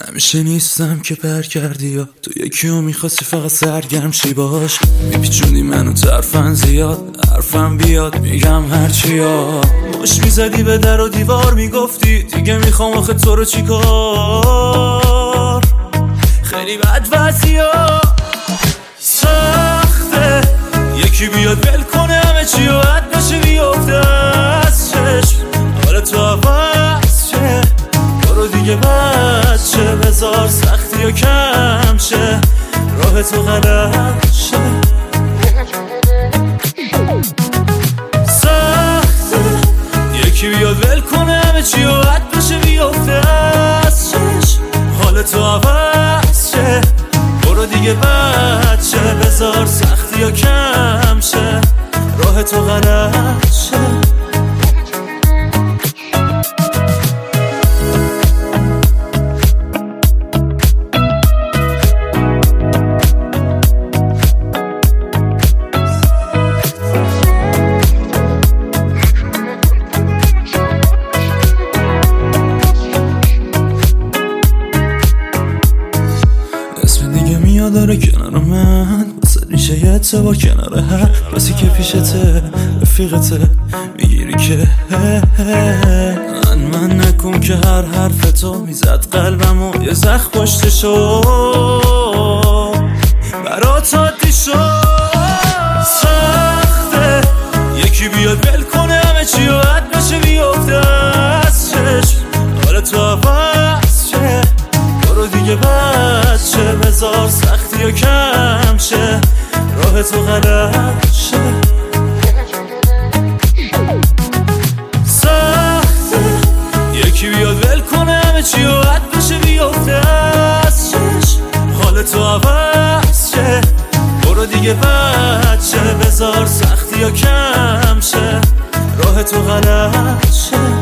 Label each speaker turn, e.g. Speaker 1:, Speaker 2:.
Speaker 1: همیشه نیستم که پر کردی یا تو یکیو میخواستی فقط سرگرم شی باش. میپیچوندی منو ترفن زیاد، حرفم بیاد میگم هرچی ها. مش میزدی به در و دیوار میگفتی دیگه میخوام آخه تو رو چیکار. خیلی بد وضعیا سخته، یکی بیاد ول کنه همه چی و حد بشه بیفته از چشم. حالا تو عوض شه برو دیگه بچه، بذار سختی و کم شه راه تو غلط شه. سخته یکی بیاد ول کنه همه چی و حد بشه بیفته از چشم. حال تو عوض شه برو دیگه بچه، بذار سختی و کم شه راه تو غلط شه. داره کنار من واسه میشه یه اعتبار کنار هر کسی که پیشته رفیقته. میگیری که من نکن که هر حرف تو میزد قلبمو یه زخم پشتشو برات عادی شد. سخته یکی بیاد ول کنه همه چی و حد بشه بیفته از چشم. حالا تو عوض شه برو دیگه بچه، بذار سختی و کم شه راه تو غلط شه. سخته یکی بیاد ول کنه همه چی و حد بشه بیفته از چشم. حال تو عوض شه برو دیگه بچه، بذار سختی و کم شه راه تو غلط شه.